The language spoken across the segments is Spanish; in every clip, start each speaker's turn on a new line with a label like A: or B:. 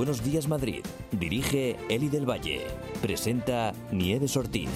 A: Buenos Días Madrid. Dirige Eli del Valle. Presenta Nieves Ortiz.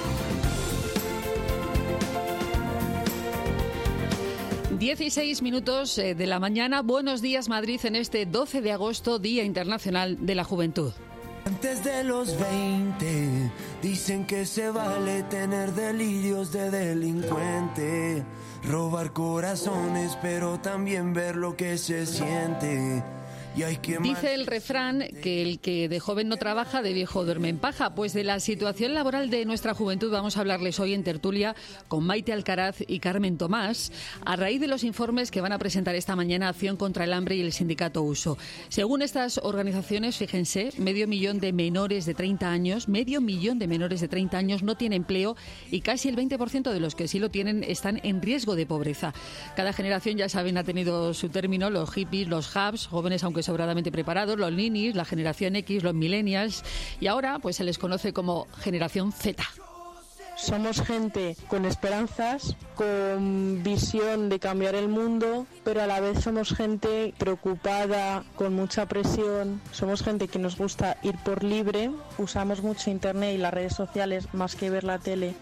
B: Dieciséis minutos de la mañana. Buenos Días Madrid en este 12 de agosto, Día Internacional de la Juventud.
C: Antes de los 20 dicen que se vale tener delirios de delincuente, robar corazones, pero también ver lo que se siente.
B: Dice el refrán que el que de joven no trabaja, de viejo duerme en paja. Pues de la situación laboral de nuestra juventud vamos a hablarles hoy en tertulia con Maite Alcaraz y Carmen Tomás, a raíz de los informes que van a presentar esta mañana Acción contra el Hambre y el sindicato Uso. Según estas organizaciones, fíjense, medio millón de menores de 30 años no tiene empleo y casi el 20% de los que sí lo tienen están en riesgo de pobreza. Cada generación, ya saben, ha tenido su término, los hippies, los hubs, jóvenes aunque sobradamente preparados, los ninis, la generación X, los millennials, y ahora pues se les conoce como generación Z.
D: Somos gente con esperanzas, con visión de cambiar el mundo, pero a la vez somos gente preocupada, con mucha presión. Somos gente que nos gusta ir por libre, usamos mucho internet y las redes sociales más que ver la tele.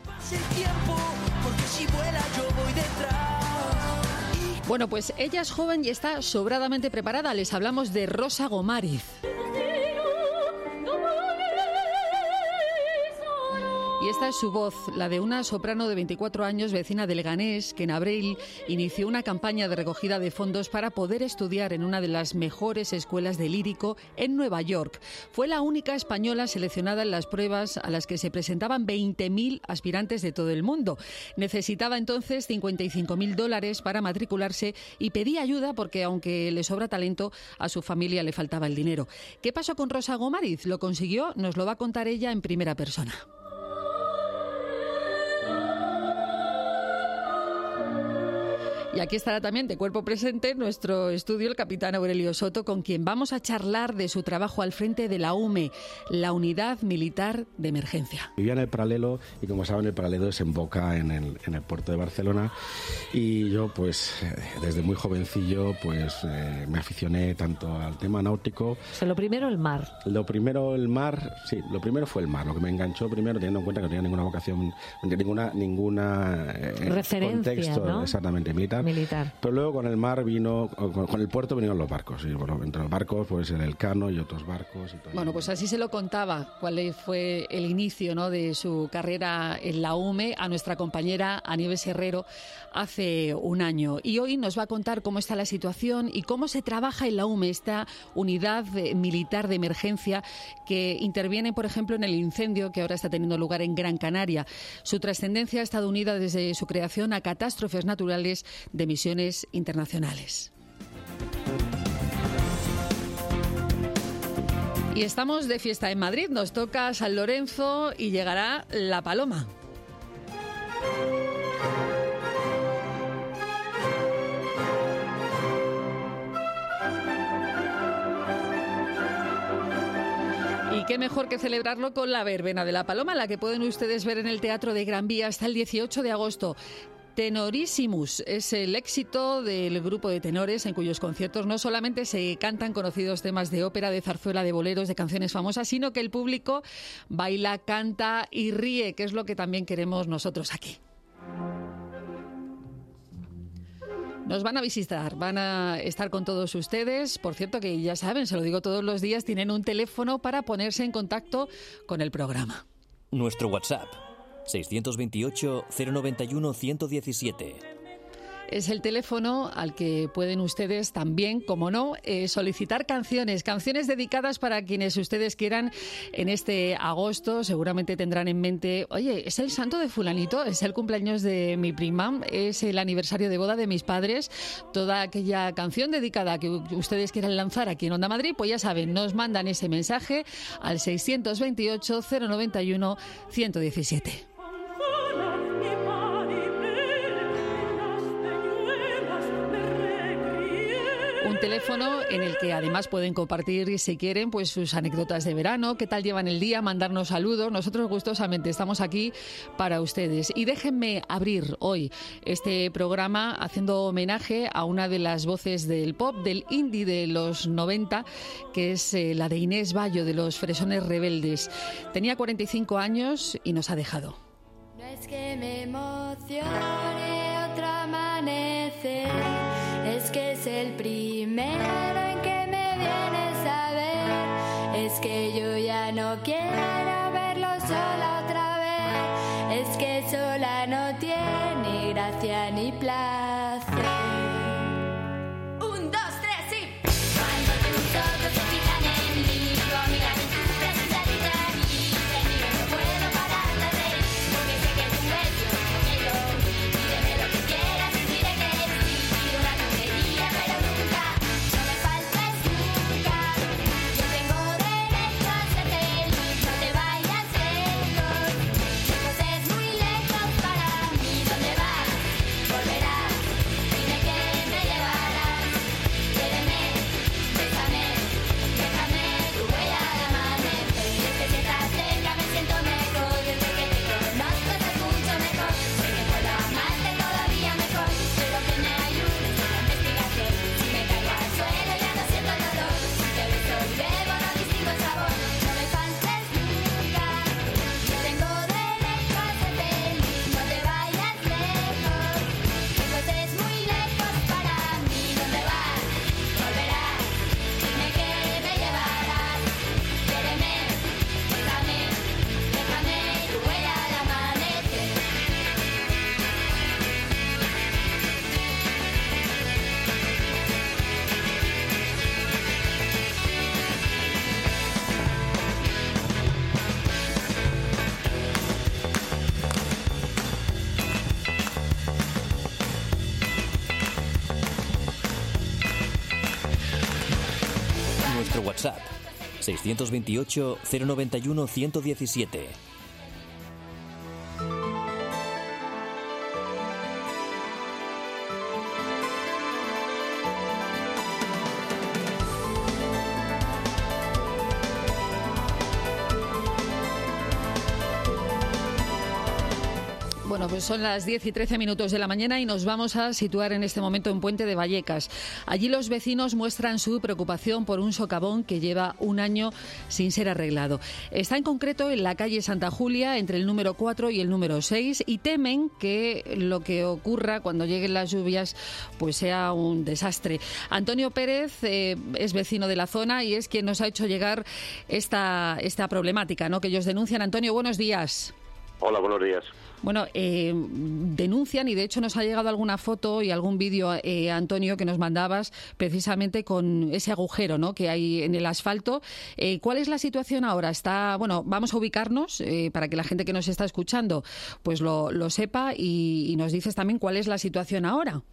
B: Bueno, pues ella es joven y está sobradamente preparada. Les hablamos de Rosa Gomariz. Y esta es su voz, la de una soprano de 24 años, vecina de Leganés, que en abril inició una campaña de recogida de fondos para poder estudiar en una de las mejores escuelas de lírico en Nueva York. Fue la única española seleccionada en las pruebas a las que se presentaban 20.000 aspirantes de todo el mundo. Necesitaba entonces $55.000 para matricularse y pedía ayuda porque, aunque le sobra talento, a su familia le faltaba el dinero. ¿Qué pasó con Rosa Gomariz? ¿Lo consiguió? Nos lo va a contar ella en primera persona. Y aquí estará también de cuerpo presente en nuestro estudio el capitán Aurelio Soto, con quien vamos a charlar de su trabajo al frente de la UME, la Unidad Militar de Emergencia.
E: Vivía en el Paralelo y, como saben, el Paralelo desemboca en el puerto de Barcelona, y yo pues desde muy jovencillo pues me aficioné tanto al tema náutico.
F: O sea, lo primero el mar.
E: Lo primero fue el mar, lo que me enganchó primero, teniendo en cuenta que no tenía ninguna vocación, ninguna
F: referencia,
E: contexto, ¿no? Exactamente, militar. Pero luego con el mar con el puerto vinieron los barcos, y bueno, entre los barcos pues el Elcano y otros barcos y todo.
B: Bueno, pues así se lo contaba cuál fue el inicio, ¿no?, de su carrera en la UME a nuestra compañera Anieves Herrero hace un año, y hoy nos va a contar cómo está la situación y cómo se trabaja en la UME, esta unidad militar de emergencia que interviene, por ejemplo, en el incendio que ahora está teniendo lugar en Gran Canaria. Su trascendencia ha estado unida desde su creación a catástrofes naturales de misiones internacionales. Y estamos de fiesta en Madrid, nos toca San Lorenzo y llegará La Paloma. Y qué mejor que celebrarlo con la verbena de La Paloma, la que pueden ustedes ver en el Teatro de Gran Vía hasta el 18 de agosto. Tenorísimos es el éxito del grupo de tenores, en cuyos conciertos no solamente se cantan conocidos temas de ópera, de zarzuela, de boleros, de canciones famosas, sino que el público baila, canta y ríe, que es lo que también queremos nosotros aquí. Nos van a visitar, van a estar con todos ustedes. Por cierto, que ya saben, se lo digo todos los días, tienen un teléfono para ponerse en contacto con el programa.
A: Nuestro WhatsApp, 628-091-117.
B: Es el teléfono al que pueden ustedes también, como no, solicitar canciones dedicadas para quienes ustedes quieran en este agosto. Seguramente tendrán en mente, oye, es el santo de fulanito, es el cumpleaños de mi prima, es el aniversario de boda de mis padres. Toda aquella canción dedicada que ustedes quieran lanzar aquí en Onda Madrid, pues ya saben, nos mandan ese mensaje al 628-091-117. teléfono en el que además pueden compartir, si quieren, pues sus anécdotas de verano, qué tal llevan el día, mandarnos saludos. Nosotros gustosamente estamos aquí para ustedes. Y déjenme abrir hoy este programa haciendo homenaje a una de las voces del pop, del indie de los 90, que es la de Inés Vallo, de los Fresones Rebeldes. Tenía 45 años y nos ha dejado.
G: No es que me emocione otro amanecer, es que es el primero en que me vienes a ver. Es que yo ya no quiero verlo sola otra vez, es que sola no tiene gracia ni placer. 1, 2, 3, sí. Cuando tus ojos se fijan en mí, tu amiga tu presencia dice a mí, te miro no puedo parar de reír, porque sé que tú eres lo que yo. Pídeme lo que quieras y diré que sí, pido una tontería pero nunca, no me faltes nunca. Yo tengo derecho a ser feliz, no te vayas lejos. Lejos es muy lejos para mí, ¿dónde vas? Volverás, dime que me llevarás. Quédeme, bésame, déjame tu huella al amanecer. Desde que estás cerca me siento mejor, desde que te conozco te escucho mejor. Sé que puedo amarte todavía mejor, pero que me ayudes en la investigación. Si me caigo al suelo ya no siento el dolor, si te beso y bebo no distingo el sabor. No me faltes nunca, yo tengo derecho a ser feliz, no te vayas lejos. Lejos es muy lejos para mí, ¿dónde vas? Volverás, dime que me llevarás. Quédeme, bésame, déjame tu huella al amanecer.
A: Nuestro WhatsApp 628 091 117.
B: Bueno, pues son las 10 y 13 minutos de la mañana y nos vamos a situar en este momento en Puente de Vallecas. Allí los vecinos muestran su preocupación por un socavón que lleva un año sin ser arreglado. Está en concreto en la calle Santa Julia, entre el número 4 y el número 6, y temen que lo que ocurra cuando lleguen las lluvias pues sea un desastre. Antonio Pérez es vecino de la zona y es quien nos ha hecho llegar esta problemática, ¿no?, que ellos denuncian. Antonio, buenos días.
H: Hola, buenos días.
B: Bueno, denuncian, y de hecho nos ha llegado alguna foto y algún vídeo, Antonio, que nos mandabas precisamente con ese agujero, ¿no?, que hay en el asfalto. ¿Cuál es la situación ahora? Bueno, vamos a ubicarnos para que la gente que nos está escuchando pues lo sepa, y nos dices también cuál es la situación ahora.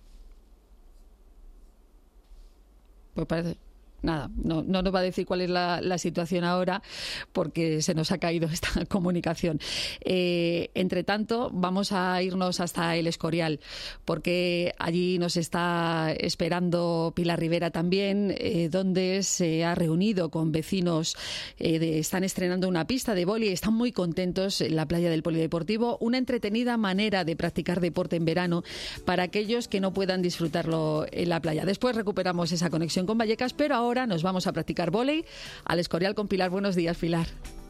B: Pues parece... Nada, no nos va a decir cuál es la situación ahora porque se nos ha caído esta comunicación. Entre tanto, vamos a irnos hasta El Escorial porque allí nos está esperando Pilar Rivera también, donde se ha reunido con vecinos. Están estrenando una pista de vóley y están muy contentos en la playa del Polideportivo. Una entretenida manera de practicar deporte en verano para aquellos que no puedan disfrutarlo en la playa. Después recuperamos esa conexión con Vallecas, pero ahora nos vamos a practicar vóley al Escorial con Pilar. Buenos días, Pilar.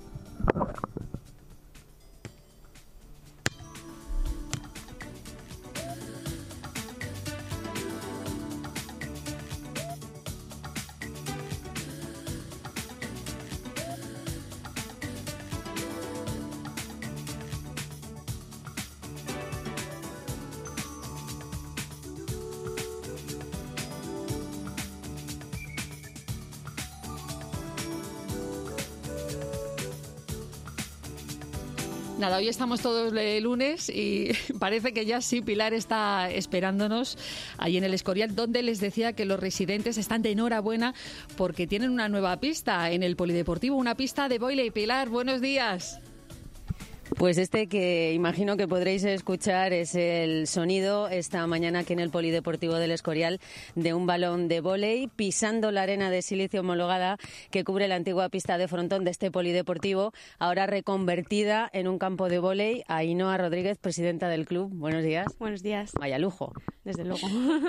B: Nada, hoy estamos todos de lunes y parece que ya sí, Pilar está esperándonos ahí en El Escorial, donde les decía que los residentes están de enhorabuena porque tienen una nueva pista en el Polideportivo, una pista de vóley. Pilar, buenos días.
H: Pues este que imagino que podréis escuchar es el sonido esta mañana aquí en el Polideportivo del Escorial de un balón de vóley pisando la arena de silicio homologada que cubre la antigua pista de frontón de este polideportivo, ahora reconvertida en un campo de vóley. Ainhoa Rodríguez, presidenta del club. Buenos días.
I: Buenos días.
H: Vaya lujo.
I: Desde luego.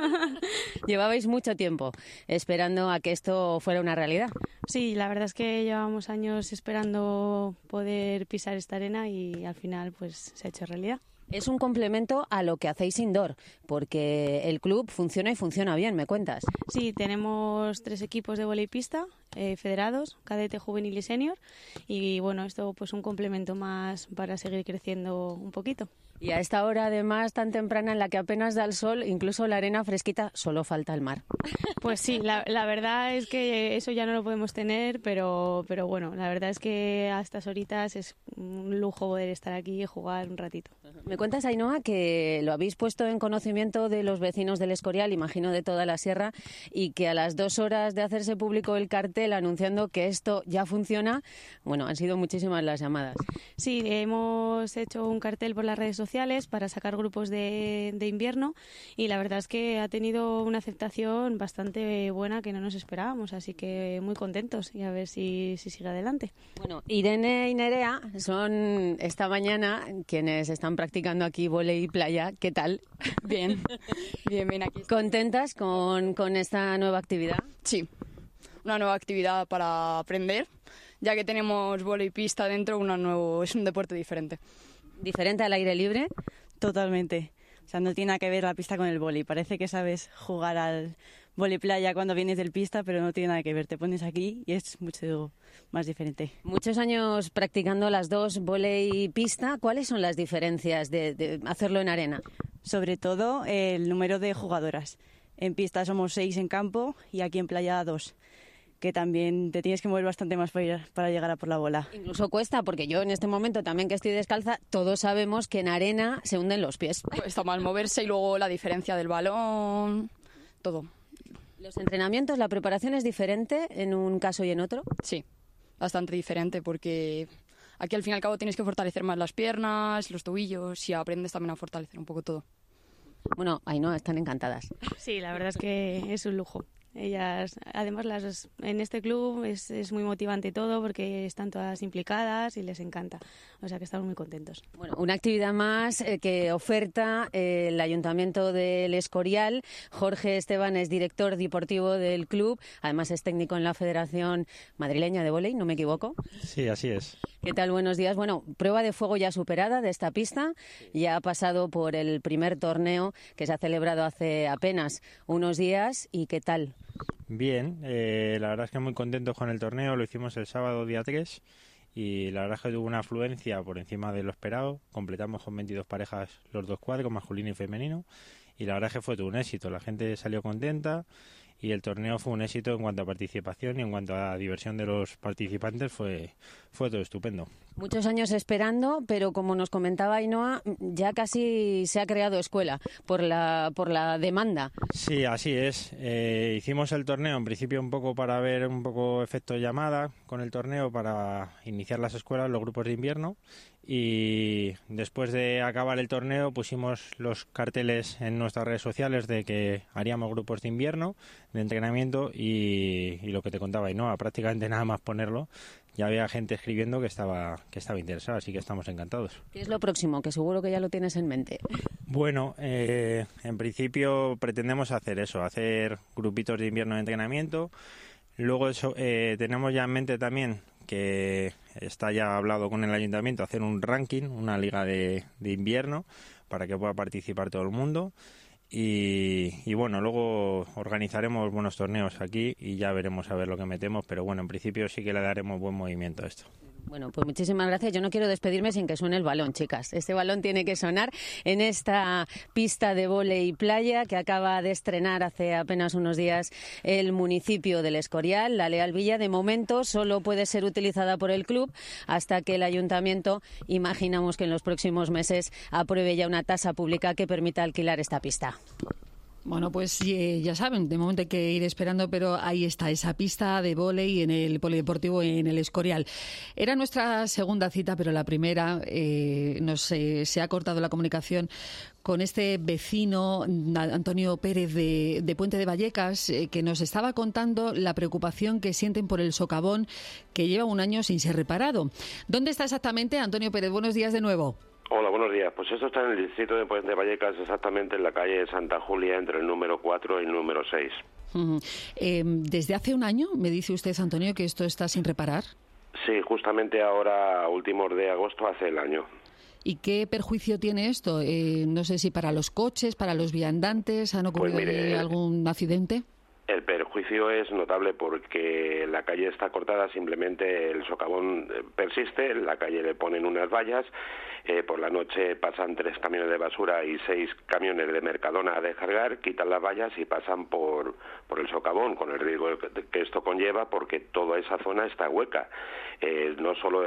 H: Llevabais mucho tiempo esperando a que esto fuera una realidad.
I: Sí, la verdad es que llevamos años esperando poder pisar esta arena y al final pues se ha hecho realidad.
H: Es un complemento a lo que hacéis indoor, porque el club funciona y funciona bien, ¿me cuentas?
I: Sí, tenemos 3 equipos de voleipista federados, cadete, juvenil y senior, y bueno, esto pues un complemento más para seguir creciendo un poquito.
H: Y a esta hora, además, tan temprana en la que apenas da el sol, incluso la arena fresquita, solo falta el mar.
I: Pues sí, la verdad es que eso ya no lo podemos tener, pero bueno, la verdad es que a estas horitas es un lujo poder estar aquí y jugar un ratito.
H: Me cuentas, Ainhoa, que lo habéis puesto en conocimiento de los vecinos del Escorial, imagino de toda la sierra, y que a las 2 horas de hacerse público el cartel anunciando que esto ya funciona, bueno, han sido muchísimas las llamadas.
I: Sí, hemos hecho un cartel por las redes sociales para sacar grupos de invierno y la verdad es que ha tenido una aceptación bastante buena que no nos esperábamos, así que muy contentos y a ver si sigue adelante.
H: Bueno, Irene y Nerea son esta mañana quienes están practicando aquí vóley y playa. ¿Qué tal?
J: Bien, bien, aquí.
H: ¿Contentas con esta nueva actividad?
J: Sí, una nueva actividad para aprender, ya que tenemos vóley y pista dentro, es un deporte diferente.
H: ¿Diferente al aire libre?
K: Totalmente. O sea, no tiene nada que ver la pista con el vóley. Parece que sabes jugar al vóley playa cuando vienes del pista, pero no tiene nada que ver. Te pones aquí y es mucho más diferente.
H: Muchos años practicando las dos, vóley y pista. ¿Cuáles son las diferencias de hacerlo en arena?
K: Sobre todo el número de jugadoras. En pista somos 6 en campo y aquí en playa 2. Que también te tienes que mover bastante más para llegar a por la bola.
H: Incluso cuesta, porque yo en este momento también que estoy descalza, todos sabemos que en arena se hunden los pies.
J: Cuesta más moverse y luego la diferencia del balón, todo.
H: ¿Los entrenamientos, la preparación es diferente en un caso y en otro?
J: Sí, bastante diferente, porque aquí al fin y al cabo tienes que fortalecer más las piernas, los tobillos y aprendes también a fortalecer un poco todo.
H: Bueno, Ainhoa, están encantadas.
I: Sí, la verdad es que es un lujo. Ellas, además, en este club es muy motivante todo porque están todas implicadas y les encanta. O sea que estamos muy contentos.
H: Bueno, una actividad más que oferta el Ayuntamiento del Escorial. Jorge Esteban es director deportivo del club, además es técnico en la Federación Madrileña de Vóley, ¿no me equivoco?
L: Sí, así es.
H: ¿Qué tal? Buenos días. Bueno, prueba de fuego ya superada de esta pista. Ya ha pasado por el primer torneo que se ha celebrado hace apenas unos días. ¿Y qué tal?
L: Bien, la verdad es que muy contentos con el torneo. Lo hicimos el sábado día 3 y la verdad es que tuvo una afluencia por encima de lo esperado. Completamos con 22 parejas los 2 cuadros, masculino y femenino, y la verdad es que fue todo un éxito. La gente salió contenta y el torneo fue un éxito en cuanto a participación y en cuanto a diversión de los participantes. Fue todo estupendo.
H: Muchos años esperando, pero como nos comentaba Ainhoa, ya casi se ha creado escuela por la demanda.
L: Sí, así es. Hicimos el torneo en principio un poco para ver un poco efecto llamada con el torneo para iniciar las escuelas, los grupos de invierno, y después de acabar el torneo pusimos los carteles en nuestras redes sociales de que haríamos grupos de invierno, de entrenamiento, y lo que te contaba Ainhoa, prácticamente nada más ponerlo ya había gente escribiendo que estaba interesada, así que estamos encantados.
H: ¿Qué es lo próximo? Que seguro que ya lo tienes en mente.
L: Bueno, en principio pretendemos hacer eso, hacer grupitos de invierno de entrenamiento. Luego tenemos ya en mente también, que está ya hablado con el ayuntamiento, hacer un ranking, una liga de invierno para que pueda participar todo el mundo. Y bueno, luego organizaremos buenos torneos aquí y ya veremos a ver lo que metemos, pero bueno, en principio sí que le daremos buen movimiento a esto.
H: Bueno, pues muchísimas gracias. Yo no quiero despedirme sin que suene el balón, chicas. Este balón tiene que sonar en esta pista de vóley y playa que acaba de estrenar hace apenas unos días el municipio del Escorial. La Leal Villa, de momento, solo puede ser utilizada por el club hasta que el ayuntamiento, imaginamos que en los próximos meses, apruebe ya una tasa pública que permita alquilar esta pista.
B: Bueno, pues ya saben, de momento hay que ir esperando, pero ahí está esa pista de vóley en el Polideportivo en el Escorial. Era nuestra segunda cita, pero la primera se ha cortado la comunicación con este vecino, Antonio Pérez de Puente de Vallecas, que nos estaba contando la preocupación que sienten por el socavón que lleva un año sin ser reparado. ¿Dónde está exactamente, Antonio Pérez? Buenos días de nuevo.
M: Hola, buenos días. Pues esto está en el distrito de Puente de Vallecas, exactamente en la calle Santa Julia, entre el número 4 y el número 6.
B: Desde hace un año, me dice usted, Antonio, que esto está sin reparar.
M: Sí, justamente ahora, últimos de agosto, hace el año.
B: ¿Y qué perjuicio tiene esto? No sé si para los coches, para los viandantes, ¿han ocurrido algún accidente?
M: El perjuicio es notable porque la calle está cortada, simplemente el socavón persiste, en la calle le ponen unas vallas, por la noche pasan 3 camiones de basura y 6 camiones de Mercadona a descargar, quitan las vallas y pasan por el socavón, con el riesgo que esto conlleva, porque toda esa zona está hueca. No solo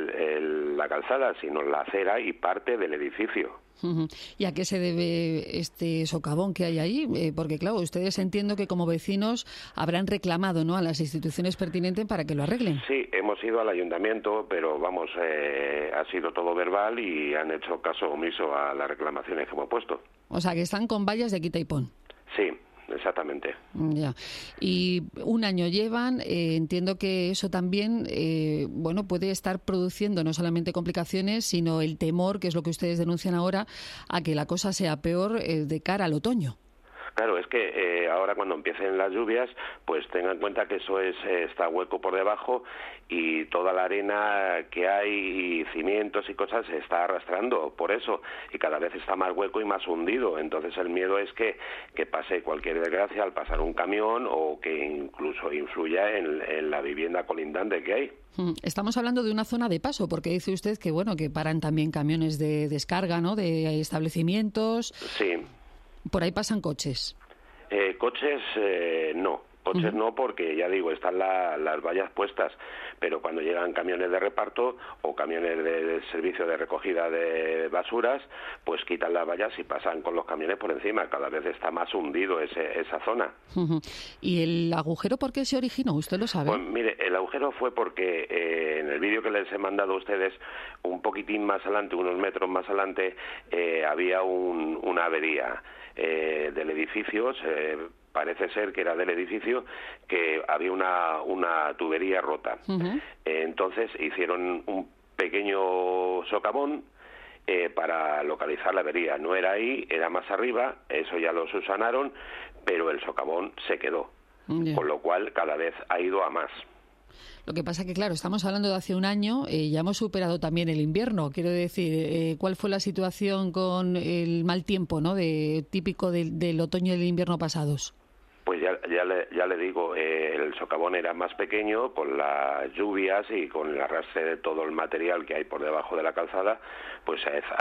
M: la calzada, sino la acera y parte del edificio.
B: ¿Y a qué se debe este socavón que hay ahí? Porque, claro, ustedes entiendo que como vecinos habrán reclamado, ¿no?, a las instituciones pertinentes para que lo arreglen.
M: Sí, hemos ido al ayuntamiento, pero vamos, ha sido todo verbal y han hecho caso omiso a las reclamaciones que hemos puesto.
B: O sea, que están con vallas de quita y pon.
M: Sí. Exactamente.
B: Ya. Y un año llevan, entiendo que eso también, puede estar produciendo no solamente complicaciones, sino el temor, que es lo que ustedes denuncian ahora, a que la cosa sea peor de cara al otoño.
M: Claro, es que ahora cuando empiecen las lluvias, pues tengan en cuenta que eso está hueco por debajo y toda la arena que hay y cimientos y cosas se está arrastrando por eso y cada vez está más hueco y más hundido. Entonces el miedo es que pase cualquier desgracia al pasar un camión o que incluso influya en la vivienda colindante que hay.
B: Estamos hablando de una zona de paso, porque dice usted que que paran también camiones de descarga, ¿no?, de establecimientos.
M: Sí.
B: ¿Por ahí pasan coches?
M: Coches no. Coches no, porque ya digo, están las vallas puestas, pero cuando llegan camiones de reparto o camiones de servicio de recogida de basuras, pues quitan las vallas y pasan con los camiones por encima. Cada vez está más hundido esa zona.
B: ¿Y el agujero por qué se originó? ¿Usted lo sabe?
M: Pues mire, el agujero fue porque en el vídeo que les he mandado a ustedes, un poquitín más adelante, unos metros más adelante, había una avería del edificio. Parece ser que era del edificio, que había una tubería rota. Entonces hicieron un pequeño socavón para localizar la avería. No era ahí, era más arriba, eso ya lo subsanaron, pero el socavón se quedó. Con lo cual cada vez ha ido a más.
B: Lo que pasa que, claro, estamos hablando de hace un año, ya hemos superado también el invierno. Quiero decir, ¿cuál fue la situación con el mal tiempo, ¿no?, típico del otoño y del invierno pasados?
M: Pues ya le digo, el socavón era más pequeño, con las lluvias y con el arrastre de todo el material que hay por debajo de la calzada, pues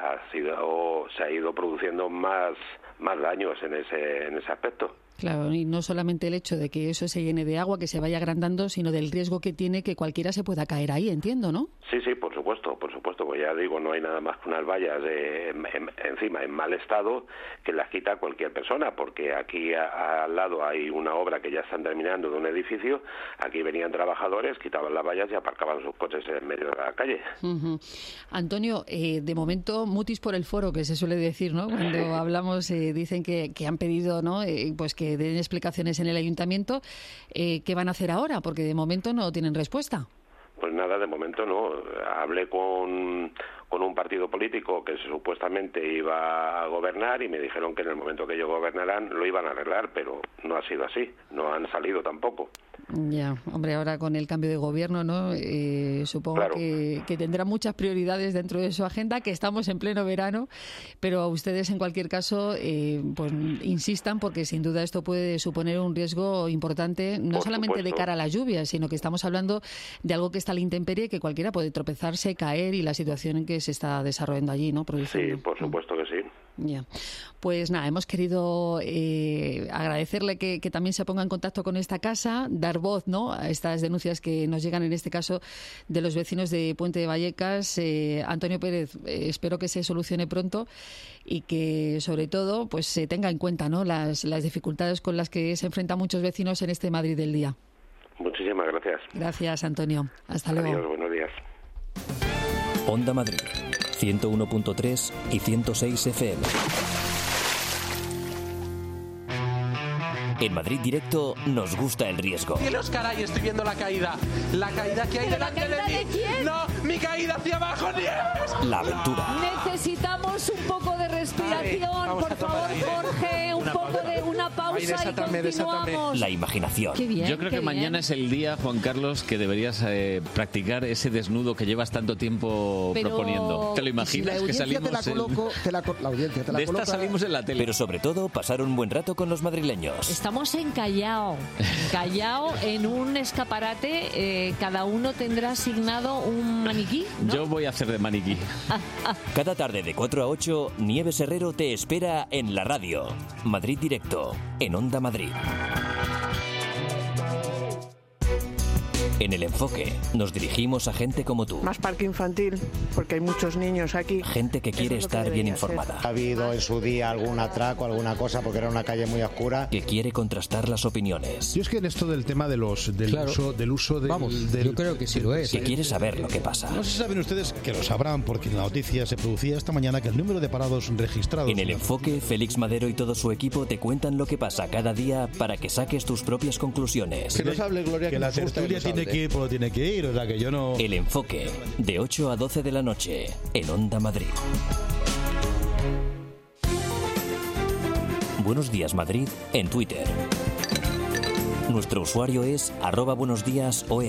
M: se ha ido produciendo más daños en ese aspecto.
B: Claro, y no solamente el hecho de que eso se llene de agua, que se vaya agrandando, sino del riesgo que tiene que cualquiera se pueda caer ahí, entiendo, ¿no?
M: Sí, por supuesto, pues ya digo, no hay nada más que unas vallas encima en mal estado que las quita cualquier persona, porque aquí al lado hay una obra que ya están terminando de un edificio, aquí venían trabajadores, quitaban las vallas y aparcaban sus coches en medio de la calle.
B: Antonio, de momento, mutis por el foro, que se suele decir, ¿no? Cuando hablamos, dicen que han pedido, ¿no?, pues que den explicaciones en el ayuntamiento. ¿Qué van a hacer ahora? Porque de momento no tienen respuesta.
M: Pues nada, de momento no. Hablé con un partido político que supuestamente iba a gobernar y me dijeron que en el momento que ellos gobernaran lo iban a arreglar, pero no ha sido así, no han salido tampoco.
B: Ya, hombre, ahora con el cambio de gobierno, ¿no? Supongo claro que tendrá muchas prioridades dentro de su agenda, que estamos en pleno verano, pero ustedes en cualquier caso pues insistan, porque sin duda esto puede suponer un riesgo importante, no solamente de cara a la lluvia, sino que estamos hablando de algo que está a la intemperie, que cualquiera puede tropezarse, caer, y la situación en que se está desarrollando allí, ¿no? Produciendo.
M: Sí, por supuesto que sí.
B: Ya. Pues nada, hemos querido agradecerle que también se ponga en contacto con esta casa, dar voz, ¿no?, a estas denuncias que nos llegan, en este caso, de los vecinos de Puente de Vallecas. Antonio Pérez, espero que se solucione pronto y que, sobre todo, pues se tenga en cuenta, ¿no?, las dificultades con las que se enfrentan muchos vecinos en este Madrid del día.
M: Muchísimas gracias.
B: Gracias, Antonio. Hasta luego.
M: Adiós, buenos días.
A: Onda Madrid, 101.3 y 106 FM. En Madrid Directo nos gusta el riesgo.
N: Cielos, caray, estoy viendo la caída. La caída que hay delante de mí.
O: ¿De quién?
N: No, mi caída hacia abajo, Nieves.
A: La aventura.
O: Necesitamos un poco de respiración, por favor, Jorge, un poco de una pausa y continuamos.
A: La imaginación.
O: Qué bien,
P: yo creo que mañana es el día, Juan Carlos, que deberías practicar ese desnudo que llevas tanto tiempo proponiendo. ¿Te lo imaginas?
Q: Si
P: que salimos
Q: la audiencia te la
P: de
Q: coloca.
P: esta salimos en la tele.
A: Pero sobre todo, pasar un buen rato con los madrileños.
F: Estamos en Callao, en un escaparate. Cada uno tendrá asignado un maniquí, ¿no?
P: Yo voy a hacer de maniquí.
A: Cada tarde de 4 a 8, Nieves Herrero te espera en la radio. Madrid Directo, en Onda Madrid. En El Enfoque nos dirigimos a gente como tú.
D: Más parque infantil, porque hay muchos niños aquí.
A: Gente que quiere estar bien informada.
R: Ha habido en su día algún atraco, alguna cosa, porque era una calle muy oscura.
A: Que quiere contrastar las opiniones.
S: Yo es que en esto del tema del uso del...
T: Yo creo que sí lo es.
A: Que quiere saber lo que pasa.
S: No sé si saben ustedes, que lo sabrán, porque en la noticia se producía esta mañana que el número de parados registrados...
A: En El Enfoque, Félix Madero y todo su equipo te cuentan lo que pasa cada día para que saques tus propias conclusiones.
S: Que nos hable, Gloria, que la tertulia tiene que ir, pero tiene que ir, o sea que yo no...
A: El Enfoque, de 8 a 12 de la noche, en Onda Madrid. Buenos días, Madrid, en Twitter. Nuestro usuario es @buenosdíasom.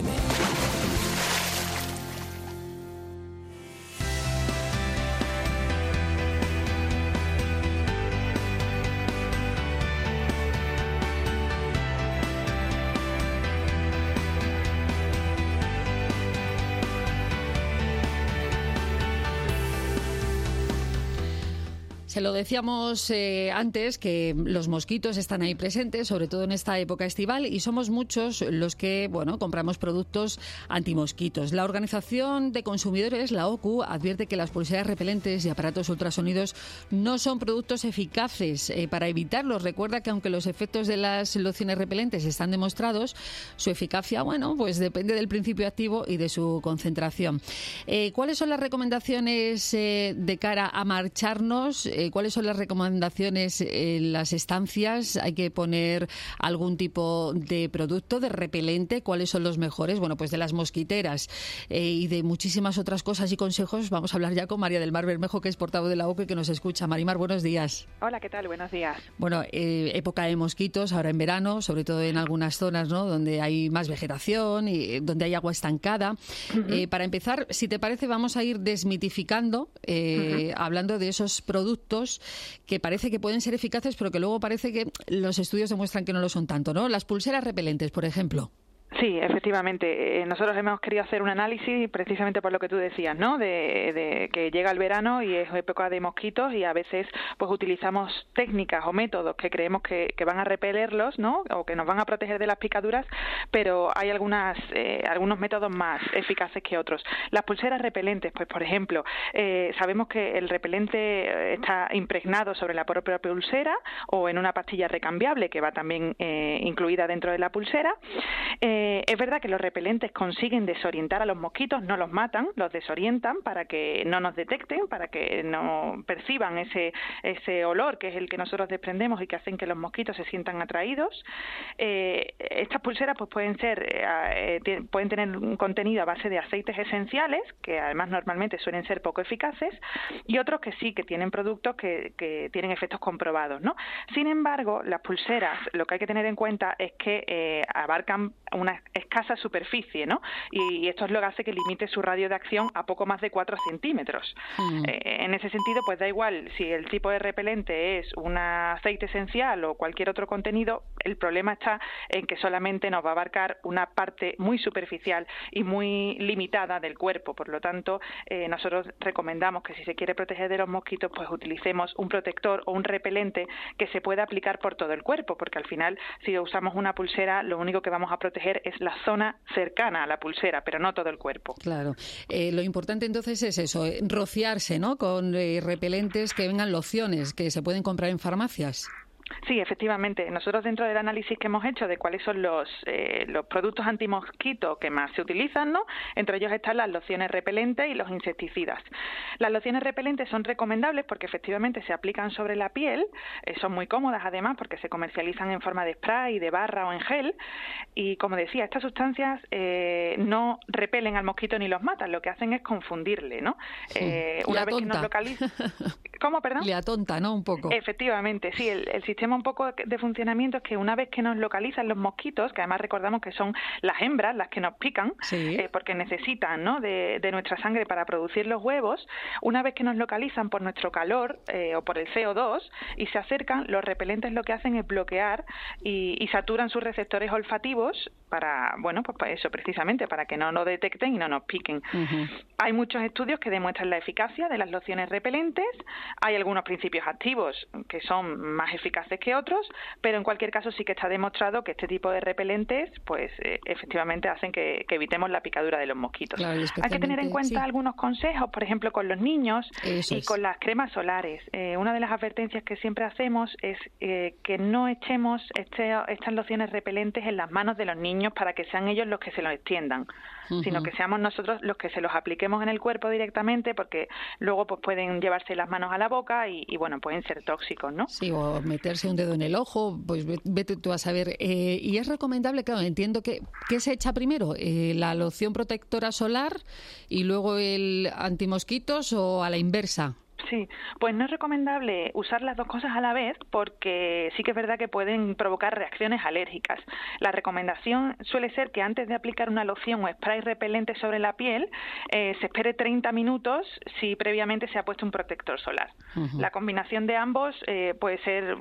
B: Se lo decíamos antes, que los mosquitos están ahí presentes, sobre todo en esta época estival, y somos muchos los que, compramos productos antimosquitos. La Organización de Consumidores, la OCU, advierte que las pulseras repelentes y aparatos ultrasonidos no son productos eficaces para evitarlos. Recuerda que aunque los efectos de las lociones repelentes están demostrados, su eficacia, pues depende del principio activo y de su concentración. ¿Cuáles son las recomendaciones de cara a marcharnos? ¿Cuáles son las recomendaciones en las estancias? ¿Hay que poner algún tipo de producto, de repelente? ¿Cuáles son los mejores? Pues de las mosquiteras y de muchísimas otras cosas y consejos. Vamos a hablar ya con María del Mar Bermejo, que es portavoz de la OCU y que nos escucha. Marimar, buenos días.
U: Hola, ¿qué tal? Buenos días.
B: Época de mosquitos, ahora en verano, sobre todo en algunas zonas, ¿no?, donde hay más vegetación y donde hay agua estancada. Para empezar, si te parece, vamos a ir desmitificando, hablando de esos productos que parece que pueden ser eficaces, pero que luego parece que los estudios demuestran que no lo son tanto, ¿no? Las pulseras repelentes, por ejemplo.
U: Sí, efectivamente. Nosotros hemos querido hacer un análisis precisamente por lo que tú decías, ¿no? De que llega el verano y es época de mosquitos y a veces pues utilizamos técnicas o métodos que creemos que van a repelerlos, ¿no? O que nos van a proteger de las picaduras, pero hay algunos métodos más eficaces que otros. Las pulseras repelentes, pues por ejemplo, sabemos que el repelente está impregnado sobre la propia pulsera o en una pastilla recambiable que va también incluida dentro de la pulsera. Es verdad que los repelentes consiguen desorientar a los mosquitos, no los matan, los desorientan para que no nos detecten, para que no perciban ese olor que es el que nosotros desprendemos y que hacen que los mosquitos se sientan atraídos. Estas pulseras pues pueden tener un contenido a base de aceites esenciales, que además normalmente suelen ser poco eficaces, y otros que sí, que tienen productos que tienen efectos comprobados, ¿no? Sin embargo, las pulseras, lo que hay que tener en cuenta es que abarcan una escasa superficie, ¿no? Y esto es lo que hace que limite su radio de acción a poco más de 4 centímetros. En ese sentido, pues da igual si el tipo de repelente es un aceite esencial o cualquier otro contenido, el problema está en que solamente nos va a abarcar una parte muy superficial y muy limitada del cuerpo. Por lo tanto, nosotros recomendamos que si se quiere proteger de los mosquitos, pues utilicemos un protector o un repelente que se pueda aplicar por todo el cuerpo, porque al final, si usamos una pulsera, lo único que vamos a proteger es la zona cercana a la pulsera, pero no todo el cuerpo.
B: Claro. Lo importante entonces es eso, rociarse, ¿no?, con repelentes que vengan lociones, que se pueden comprar en farmacias.
U: Sí, efectivamente. Nosotros dentro del análisis que hemos hecho de cuáles son los productos antimosquito que más se utilizan, ¿no?, entre ellos están las lociones repelentes y los insecticidas. Las lociones repelentes son recomendables porque efectivamente se aplican sobre la piel, son muy cómodas además porque se comercializan en forma de spray, de barra o en gel, y como decía, estas sustancias no repelen al mosquito ni los matan, lo que hacen es confundirle, ¿no? Una vez que nos localizan... ¿Cómo, perdón?
B: Le atonta, ¿no?, un poco.
U: Efectivamente, sí, el sistema un poco de funcionamiento es que una vez que nos localizan los mosquitos, que además recordamos que son las hembras las que nos pican, porque necesitan, ¿no?, de nuestra sangre para producir los huevos, una vez que nos localizan por nuestro calor o por el CO2 y se acercan, los repelentes lo que hacen es bloquear y saturan sus receptores olfativos para, bueno, pues para eso precisamente, para que no nos detecten y no nos piquen. Hay muchos estudios que demuestran la eficacia de las lociones repelentes. Hay algunos principios activos que son más eficaces que otros, pero en cualquier caso sí que está demostrado que este tipo de repelentes pues efectivamente hacen que evitemos la picadura de los mosquitos. Claro, hay que tener en cuenta algunos consejos, por ejemplo, con los niños con las cremas solares. Una de las advertencias que siempre hacemos es que no echemos estas lociones repelentes en las manos de los niños para que sean ellos los que se los extiendan, sino que seamos nosotros los que se los apliquemos en el cuerpo directamente, porque luego pues pueden llevarse las manos a la boca y bueno, pueden ser tóxicos, ¿no?
B: Sí, o meterse un dedo en el ojo, pues vete tú a saber. Y es recomendable, claro, entiendo que ¿qué se echa primero? ¿La loción protectora solar y luego el antimosquitos o a la inversa?
U: Sí, pues no es recomendable usar las dos cosas a la vez porque sí que es verdad que pueden provocar reacciones alérgicas. La recomendación suele ser que antes de aplicar una loción o spray repelente sobre la piel se espere 30 minutos si previamente se ha puesto un protector solar. La combinación de ambos puede ser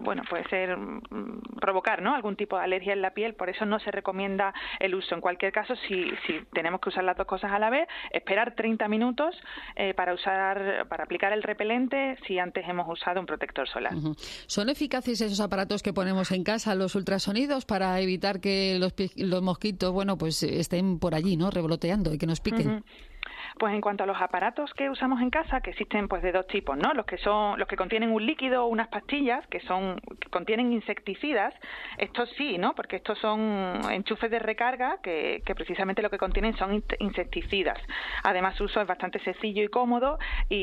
U: provocar, ¿no?, algún tipo de alergia en la piel, por eso no se recomienda el uso. En cualquier caso, si tenemos que usar las dos cosas a la vez, esperar 30 minutos para aplicar el repelente si antes hemos usado un protector solar.
B: ¿Son eficaces esos aparatos que ponemos en casa, los ultrasonidos, para evitar que los mosquitos, bueno, pues estén por allí, ¿no?, revoloteando y que nos piquen?
U: Pues en cuanto a los aparatos que usamos en casa, que existen pues de dos tipos, ¿no? Los que contienen un líquido o unas pastillas que contienen insecticidas, estos sí, ¿no? Porque estos son enchufes de recarga que precisamente lo que contienen son insecticidas. Además, su uso es bastante sencillo y cómodo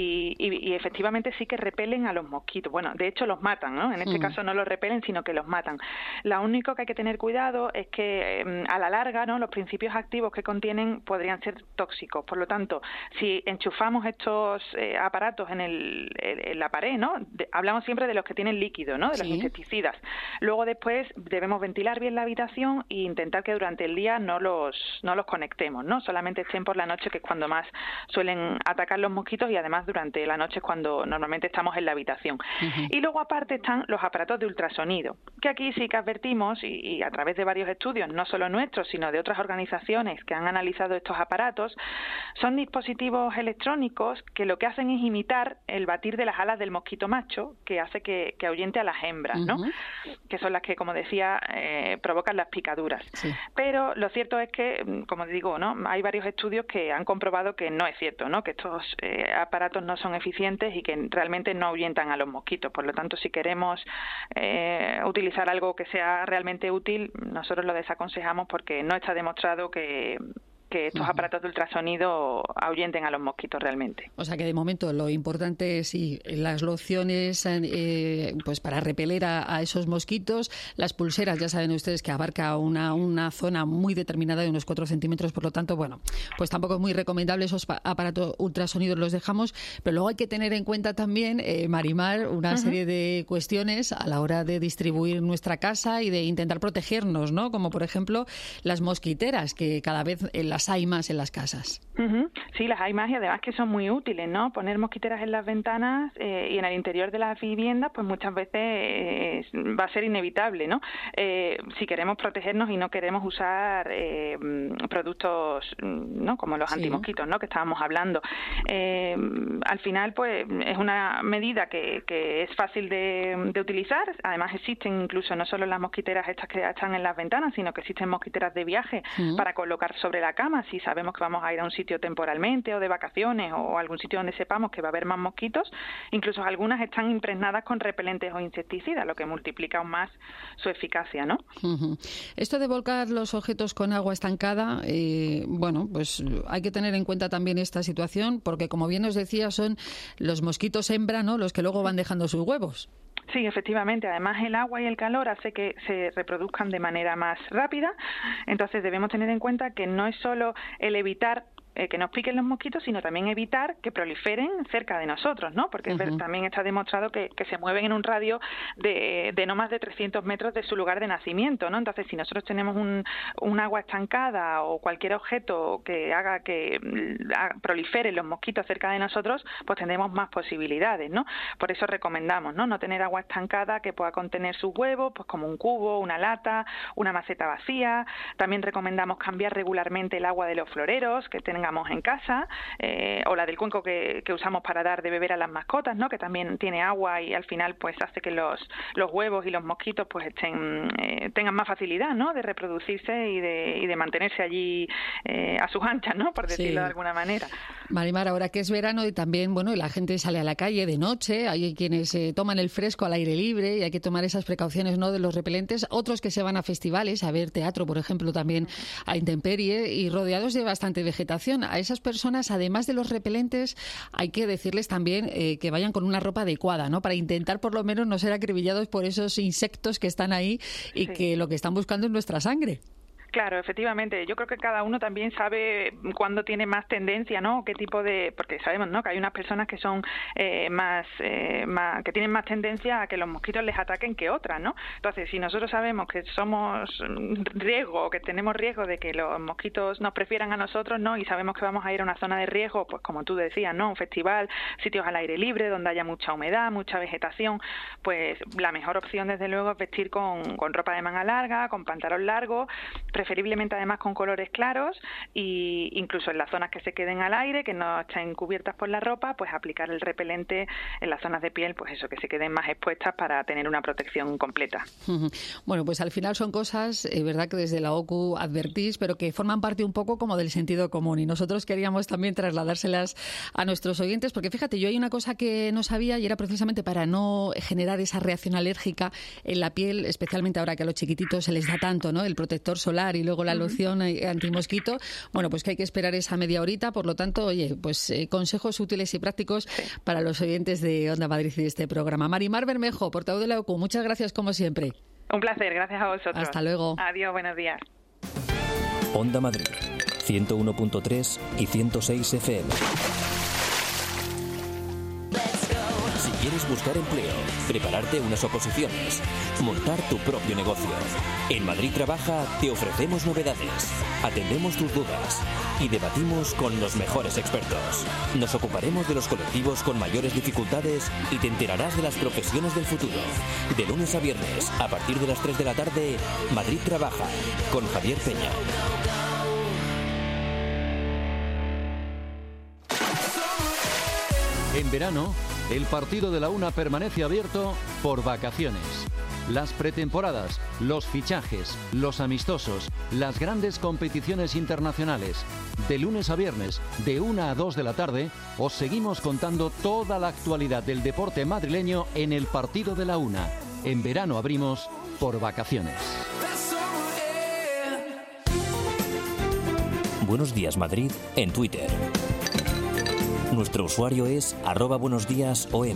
U: y efectivamente sí que repelen a los mosquitos. Bueno, de hecho los matan, ¿no? En este caso no los repelen, sino que los matan. Lo único que hay que tener cuidado es que a la larga, ¿no?, los principios activos que contienen podrían ser tóxicos. Por lo tanto, si enchufamos estos aparatos en la pared, ¿no?, hablamos siempre de los que tienen líquido, ¿no?, de los insecticidas. Luego después debemos ventilar bien la habitación e intentar que durante el día no los conectemos, ¿no? Solamente estén por la noche, que es cuando más suelen atacar los mosquitos, y además durante la noche es cuando normalmente estamos en la habitación. Y luego aparte están los aparatos de ultrasonido, que aquí sí que advertimos, y a través de varios estudios, no solo nuestros, sino de otras organizaciones que han analizado estos aparatos, son dispositivos electrónicos que lo que hacen es imitar el batir de las alas del mosquito macho, que hace que ahuyente a las hembras, ¿no? Que son las que, como decía, provocan las picaduras. Pero lo cierto es que, como digo, ¿no?, hay varios estudios que han comprobado que no es cierto, ¿no?, que estos aparatos no son eficientes y que realmente no ahuyentan a los mosquitos. Por lo tanto, si queremos utilizar algo que sea realmente útil, nosotros lo desaconsejamos porque no está demostrado que estos aparatos de ultrasonido ahuyenten a los mosquitos realmente.
B: O sea que de momento lo importante es las lociones pues para repeler a esos mosquitos, las pulseras, ya saben ustedes que abarca una zona muy determinada de unos 4 centímetros, por lo tanto, bueno, pues tampoco es muy recomendable esos aparatos ultrasonidos, los dejamos, pero luego hay que tener en cuenta también, Marimar, una serie de cuestiones a la hora de distribuir nuestra casa y de intentar protegernos, ¿no? Como por ejemplo las mosquiteras, que cada vez en las las hay más en las casas.
U: Sí, las hay más y además que son muy útiles, ¿no? Poner mosquiteras en las ventanas y en el interior de las viviendas, pues muchas veces va a ser inevitable, ¿no? Si queremos protegernos y no queremos usar productos, ¿no? Como los antimosquitos, ¿no? Que estábamos hablando. Al final, pues es una medida que es fácil de utilizar. Además existen incluso no solo las mosquiteras estas que están en las ventanas, sino que existen mosquiteras de viaje para colocar sobre la cama si sabemos que vamos a ir a un sitio temporalmente o de vacaciones o algún sitio donde sepamos que va a haber más mosquitos. Incluso algunas están impregnadas con repelentes o insecticidas, lo que multiplica aún más su eficacia, ¿no?
B: Esto de volcar los objetos con agua estancada, bueno, pues hay que tener en cuenta también esta situación, porque como bien os decía, son los mosquitos hembra, ¿no?, los que luego van dejando sus huevos.
U: Sí, efectivamente. Además, el agua y el calor hace que se reproduzcan de manera más rápida. Entonces, debemos tener en cuenta que no es solo el evitar que nos piquen los mosquitos, sino también evitar que proliferen cerca de nosotros, ¿no? Porque también está demostrado que se mueven en un radio de no más de 300 metros de su lugar de nacimiento, ¿no? Entonces, si nosotros tenemos un agua estancada o cualquier objeto que haga que proliferen los mosquitos cerca de nosotros, pues tendremos más posibilidades, ¿no? Por eso recomendamos, ¿no? No tener agua estancada que pueda contener sus huevos, pues como un cubo, una lata, una maceta vacía. También recomendamos cambiar regularmente el agua de los floreros que tengamos en casa, o la del cuenco que usamos para dar de beber a las mascotas, ¿no? Que también tiene agua y al final pues hace que los huevos y los mosquitos pues tengan más facilidad, ¿no?, de reproducirse y de mantenerse allí a sus anchas, ¿no?, por decirlo de alguna manera.
B: Marimar, ahora que es verano y también, bueno, la gente sale a la calle de noche, hay quienes toman el fresco al aire libre y hay que tomar esas precauciones, ¿no?, de los repelentes, otros que se van a festivales, a ver teatro, por ejemplo, también a intemperie y rodeados de bastante vegetación. A esas personas, además de los repelentes, hay que decirles también que vayan con una ropa adecuada, ¿no?, para intentar por lo menos no ser acribillados por esos insectos que están ahí y que lo que están buscando es nuestra sangre.
U: Claro, efectivamente. Yo creo que cada uno también sabe cuándo tiene más tendencia, ¿no? Qué tipo de... Porque sabemos, ¿no?, que hay unas personas que son que tienen más tendencia a que los mosquitos les ataquen que otras, ¿no? Entonces, si nosotros sabemos que somos riesgo, que tenemos riesgo de que los mosquitos nos prefieran a nosotros, ¿no?, y sabemos que vamos a ir a una zona de riesgo, pues como tú decías, ¿no?, un festival, sitios al aire libre, donde haya mucha humedad, mucha vegetación, pues la mejor opción, desde luego, es vestir con ropa de manga larga, con pantalón largo, preferiblemente además con colores claros, y incluso en las zonas que se queden al aire, que no estén cubiertas por la ropa, pues aplicar el repelente en las zonas de piel, pues eso, que se queden más expuestas para tener una protección completa.
B: Bueno, pues al final son cosas, verdad, que desde la OCU advertís, pero que forman parte un poco como del sentido común, y nosotros queríamos también trasladárselas a nuestros oyentes, porque fíjate, yo hay una cosa que no sabía y era precisamente para no generar esa reacción alérgica en la piel, especialmente ahora que a los chiquititos se les da tanto, ¿no?, el protector solar y luego la loción antimosquito. Bueno, pues que hay que esperar esa media horita. Por lo tanto, oye, pues consejos útiles y prácticos para los oyentes de Onda Madrid y de este programa. Marimar Bermejo, portavoz de la OCU, muchas gracias como siempre.
U: Un placer, gracias a vosotros.
B: Hasta luego.
U: Adiós, buenos días.
A: Onda Madrid, 101.3 y 106 FM. Si quieres buscar empleo, prepararte unas oposiciones, montar tu propio negocio. En Madrid Trabaja te ofrecemos novedades, atendemos tus dudas y debatimos con los mejores expertos. Nos ocuparemos de los colectivos con mayores dificultades y te enterarás de las profesiones del futuro. De lunes a viernes, a partir de las 3 de la tarde, Madrid Trabaja, con Javier Peña.
T: En verano, el partido de la UNA permanece abierto por vacaciones. Las pretemporadas, los fichajes, los amistosos, las grandes competiciones internacionales. De lunes a viernes, de 1 a 2 de la tarde, os seguimos contando toda la actualidad del deporte madrileño en el partido de la UNA. En verano abrimos por vacaciones.
A: Buenos días Madrid en Twitter. Nuestro usuario es @buenosdiasom.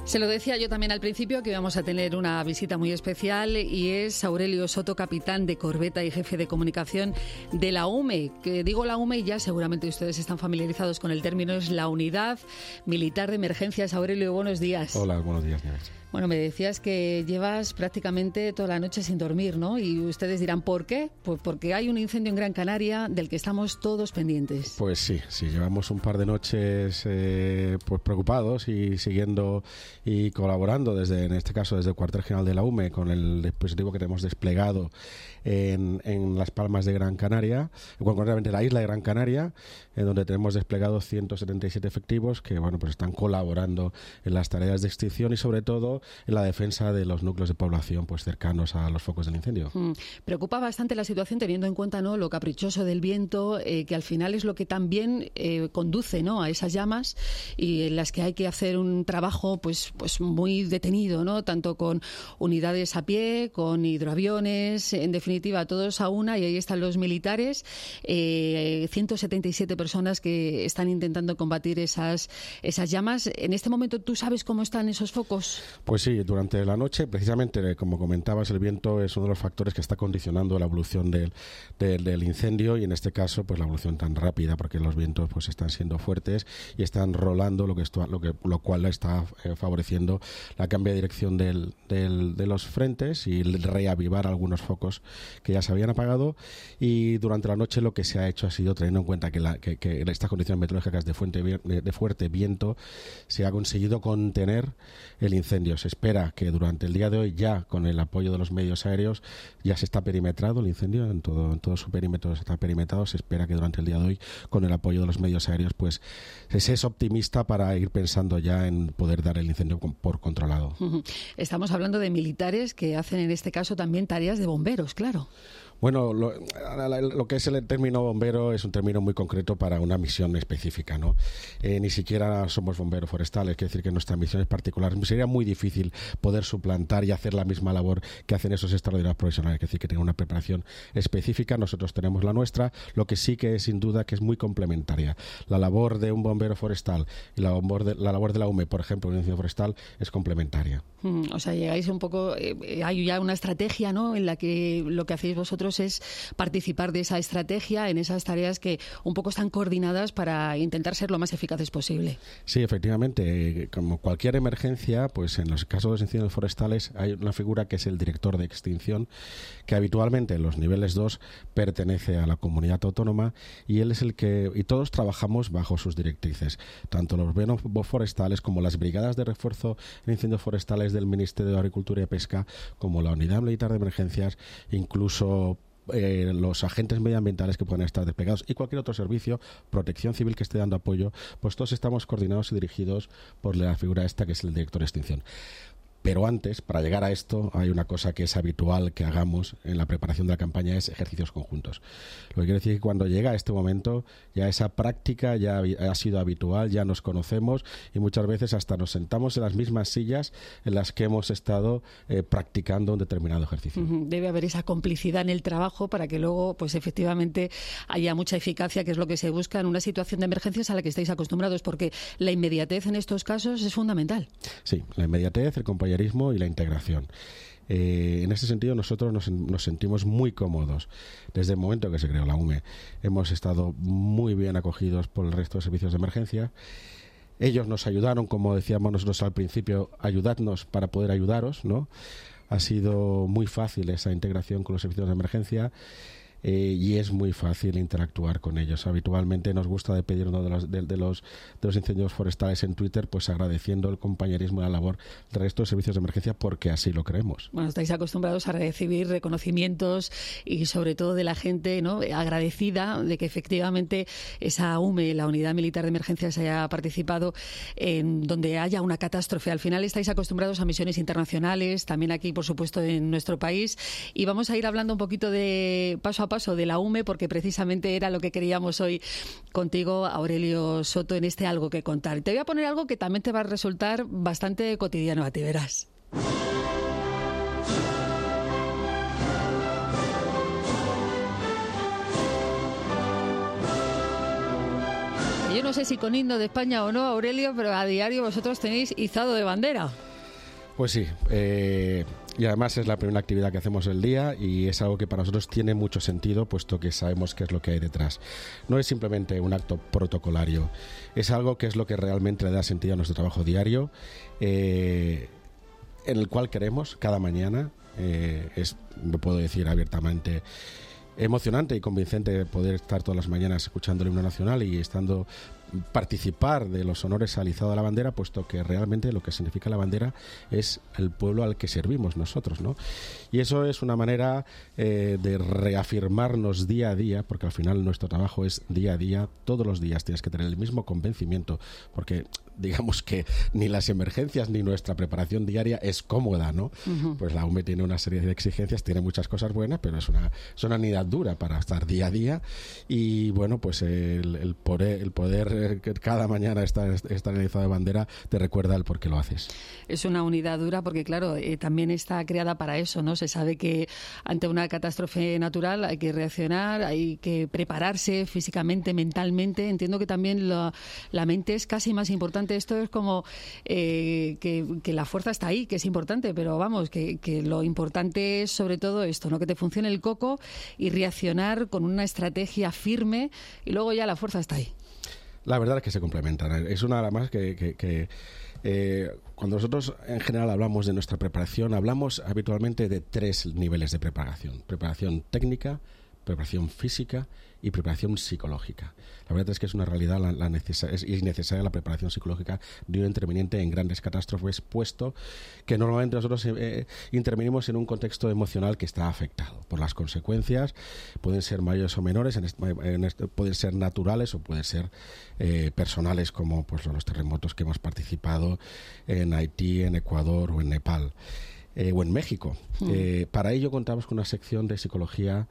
B: Se lo decía yo también al principio que íbamos a tener una visita muy especial y es Aurelio Soto, capitán de corbeta y jefe de comunicación de la UME. Que digo la UME y ya seguramente ustedes están familiarizados con el término, es la Unidad Militar de Emergencias. Aurelio, buenos días.
E: Hola, buenos días, Nieves.
B: Bueno, me decías que llevas prácticamente toda la noche sin dormir, ¿no? Y ustedes dirán, ¿por qué? Pues porque hay un incendio en Gran Canaria del que estamos todos pendientes.
E: Pues sí, llevamos un par de noches pues preocupados y siguiendo y colaborando en este caso desde el cuartel general de la UME con el dispositivo que tenemos desplegado en Las Palmas de Gran Canaria, concretamente la isla de Gran Canaria, en donde tenemos desplegados 177 efectivos que pues están colaborando en las tareas de extinción y sobre todo en la defensa de los núcleos de población pues cercanos a los focos del incendio.
B: Preocupa bastante la situación teniendo en cuenta, ¿no?, lo caprichoso del viento, que al final es lo que también conduce, ¿no?, a esas llamas y en las que hay que hacer un trabajo pues muy detenido, ¿no?, tanto con unidades a pie, con hidroaviones, en definitiva todos a una, y ahí están los militares, 177 personas que están intentando combatir esas llamas. En este momento, ¿tú sabes cómo están esos focos?
E: Pues sí, durante la noche, precisamente, como comentabas, el viento es uno de los factores que está condicionando la evolución del incendio y en este caso, pues la evolución tan rápida, porque los vientos pues están siendo fuertes y están rolando, lo cual está favoreciendo la cambio de dirección de los frentes y el reavivar algunos focos que ya se habían apagado. Y durante la noche lo que se ha hecho ha sido, teniendo en cuenta que estas condiciones meteorológicas de fuerte viento, se ha conseguido contener el incendio. Se espera que durante el día de hoy, ya con el apoyo de los medios aéreos, ya se está perimetrado el incendio, en todo su perímetro está perimetrado. Se espera que durante el día de hoy, con el apoyo de los medios aéreos, pues se es optimista para ir pensando ya en poder dar el incendio por controlado.
B: Estamos hablando de militares que hacen en este caso también tareas de bomberos, claro.
E: Bueno, lo que es el término bombero es un término muy concreto para una misión específica, ¿no? Ni siquiera somos bomberos forestales, quiere decir que nuestra misión es particular. Sería muy difícil poder suplantar y hacer la misma labor que hacen esos extraordinarios profesionales, es decir, que tienen una preparación específica. Nosotros tenemos la nuestra, lo que sí que es sin duda que es muy complementaria. La labor de un bombero forestal y la labor de la UME, por ejemplo, un incendio forestal, es complementaria.
B: O sea, llegáis un poco, hay ya una estrategia, ¿no?, en la que lo que hacéis vosotros es participar de esa estrategia en esas tareas que un poco están coordinadas para intentar ser lo más eficaces posible.
E: Sí, efectivamente. Como cualquier emergencia, pues en los casos de los incendios forestales hay una figura que es el director de extinción, que habitualmente en los niveles 2 pertenece a la comunidad autónoma y él es y todos trabajamos bajo sus directrices, tanto los bombos forestales como las brigadas de refuerzo en incendios forestales del Ministerio de Agricultura y Pesca, como la Unidad Militar de Emergencias, incluso los agentes medioambientales que puedan estar desplegados y cualquier otro servicio, protección civil que esté dando apoyo, pues todos estamos coordinados y dirigidos por la figura esta que es el director de extinción. Pero antes, para llegar a esto, hay una cosa que es habitual que hagamos en la preparación de la campaña, es ejercicios conjuntos. Lo que quiere decir que cuando llega a este momento, ya esa práctica ya ha sido habitual, ya nos conocemos y muchas veces hasta nos sentamos en las mismas sillas en las que hemos estado practicando un determinado ejercicio.
B: Debe haber esa complicidad en el trabajo para que luego, pues efectivamente, haya mucha eficacia, que es lo que se busca en una situación de emergencias a la que estáis acostumbrados, porque la inmediatez en estos casos es fundamental.
E: Sí, la inmediatez, el compañerismo y la integración. En este sentido nosotros nos sentimos muy cómodos. Desde el momento que se creó la UME hemos estado muy bien acogidos por el resto de servicios de emergencia. Ellos nos ayudaron, como decíamos nosotros al principio, ayudadnos para poder ayudaros, ¿no? Ha sido muy fácil esa integración con los servicios de emergencia. Y es muy fácil interactuar con ellos. Habitualmente nos gusta de pedir uno de los incendios forestales en Twitter, pues agradeciendo el compañerismo y la labor del resto de servicios de emergencia, porque así lo creemos.
B: Bueno, estáis acostumbrados a recibir reconocimientos y sobre todo de la gente, ¿no?, agradecida de que efectivamente esa UME, la Unidad Militar de Emergencias, haya participado en donde haya una catástrofe. Al final estáis acostumbrados a misiones internacionales, también aquí, por supuesto, en nuestro país, y vamos a ir hablando un poquito de paso a paso de la UME, porque precisamente era lo que queríamos hoy contigo, Aurelio Soto, en este Algo que Contar. Te voy a poner algo que también te va a resultar bastante cotidiano, a ti verás. yo no sé si con himno de España o no, Aurelio, pero a diario vosotros tenéis izado de bandera.
E: Pues sí, y además es la primera actividad que hacemos el día y es algo que para nosotros tiene mucho sentido, puesto que sabemos qué es lo que hay detrás. No es simplemente un acto protocolario, es algo que es lo que realmente le da sentido a nuestro trabajo diario, en el cual queremos cada mañana, lo puedo decir abiertamente, emocionante y convincente poder estar todas las mañanas escuchando el himno nacional y participar de los honores al izado de la bandera, puesto que realmente lo que significa la bandera es el pueblo al que servimos nosotros, ¿no? Y eso es una manera de reafirmarnos día a día, porque al final nuestro trabajo es día a día, todos los días tienes que tener el mismo convencimiento, porque digamos que ni las emergencias ni nuestra preparación diaria es cómoda, ¿no? Uh-huh. Pues la UME tiene una serie de exigencias, tiene muchas cosas buenas, pero es una unidad dura para estar día a día y bueno, pues el poder que cada mañana estar en el izado de bandera te recuerda el por qué lo haces.
B: Es una unidad dura porque claro, también está creada para eso, ¿no? Se sabe que ante una catástrofe natural hay que reaccionar, hay que prepararse físicamente, mentalmente. Entiendo que también la mente es casi más importante. Esto es como que la fuerza está ahí, que es importante, pero vamos, que lo importante es sobre todo esto, ¿no? Que te funcione el coco y reaccionar con una estrategia firme y luego ya la fuerza está ahí.
E: La verdad es que se complementan. Es una de las más que cuando nosotros en general hablamos de nuestra preparación, hablamos habitualmente de 3 niveles de preparación. Preparación técnica, preparación física y preparación psicológica. La verdad es que es una realidad es necesaria la preparación psicológica de un interviniente en grandes catástrofes, puesto que normalmente nosotros intervenimos en un contexto emocional que está afectado por las consecuencias. Pueden ser mayores o menores, pueden ser naturales o pueden ser personales, como pues los terremotos que hemos participado en Haití, en Ecuador o en Nepal o en México. Para ello contamos con una sección de psicología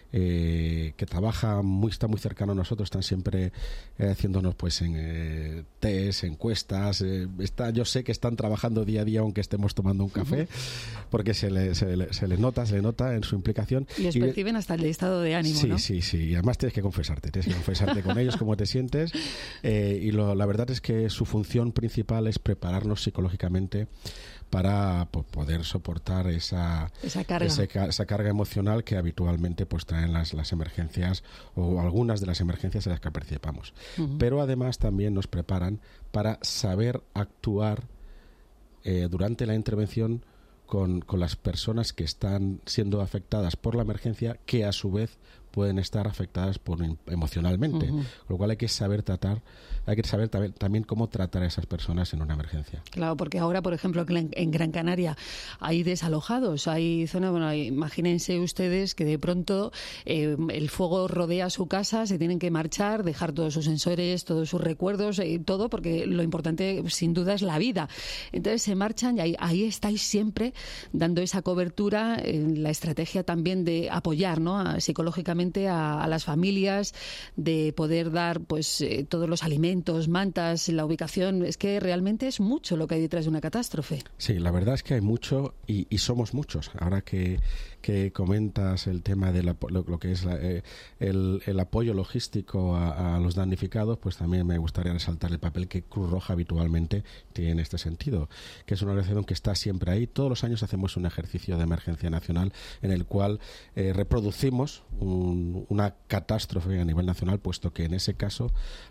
E: que trabaja está muy cercano a nosotros, están siempre haciéndonos pues en test, encuestas, yo sé que están trabajando día a día aunque estemos tomando un café, porque se le nota en su implicación.
B: Y les perciben hasta el estado de ánimo,
E: sí,
B: ¿no?
E: Sí, y además tienes que confesarte con ellos cómo te sientes, y la verdad es que su función principal es prepararnos psicológicamente para poder soportar esa carga emocional que habitualmente pues traen las emergencias o algunas de las emergencias en las que participamos. Uh-huh. Pero además también nos preparan para saber actuar durante la intervención con las personas que están siendo afectadas por la emergencia, que a su vez pueden estar afectadas emocionalmente. Uh-huh. Con lo cual hay que saber también cómo tratar a esas personas en una emergencia.
B: Claro, porque ahora, por ejemplo, en Gran Canaria hay desalojados, hay zonas, imagínense ustedes que de pronto el fuego rodea su casa, se tienen que marchar, dejar todos sus sensores, todos sus recuerdos, todo, porque lo importante sin duda es la vida. Entonces se marchan y ahí estáis siempre dando esa cobertura, la estrategia también de apoyar, ¿no? Psicológicamente a las familias, de poder dar pues todos los alimentos, mantas, la ubicación. Es que realmente es mucho lo que hay detrás de una catástrofe.
E: Sí, la verdad es que hay mucho y somos muchos. Ahora que comentas el tema de lo que es el apoyo logístico a los damnificados, pues también me gustaría resaltar el papel que Cruz Roja habitualmente tiene en este sentido, que es una organización que está siempre ahí. Todos los años hacemos un ejercicio de emergencia nacional en el cual reproducimos una catástrofe a nivel nacional, puesto que en ese caso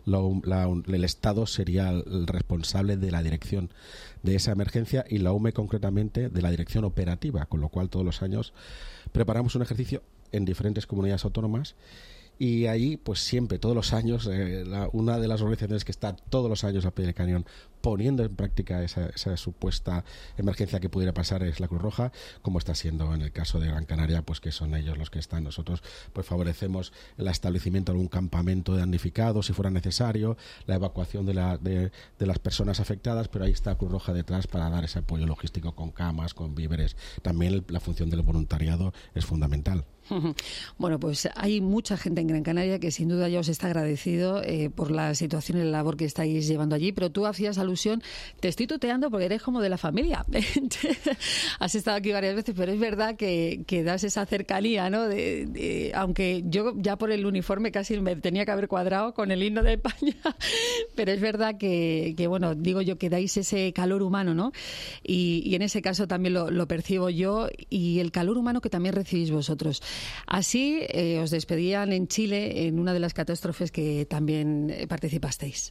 E: el Estado sería el responsable de la dirección de esa emergencia y la UME concretamente de la dirección operativa, con lo cual todos los años preparamos un ejercicio en diferentes comunidades autónomas. Y allí, pues siempre, todos los años, una de las organizaciones que está todos los años a pie de cañón poniendo en práctica esa supuesta emergencia que pudiera pasar es la Cruz Roja, como está siendo en el caso de Gran Canaria, pues que son ellos los que están. Nosotros pues favorecemos el establecimiento de algún campamento de damnificados si fuera necesario, la evacuación de las personas afectadas, pero ahí está Cruz Roja detrás para dar ese apoyo logístico con camas, con víveres. También la función del voluntariado es fundamental.
B: Bueno, pues hay mucha gente en Gran Canaria que sin duda ya os está agradecido por la situación y la labor que estáis llevando allí, pero tú hacías alusión, te estoy tuteando porque eres como de la familia. Has estado aquí varias veces, pero es verdad que das esa cercanía, ¿no? Aunque yo ya por el uniforme casi me tenía que haber cuadrado con el himno de España, pero es verdad que bueno, digo yo que dais ese calor humano, ¿no? Y en ese caso también lo percibo yo, y el calor humano que también recibís vosotros. Así os despedían en Chile en una de las catástrofes que también participasteis.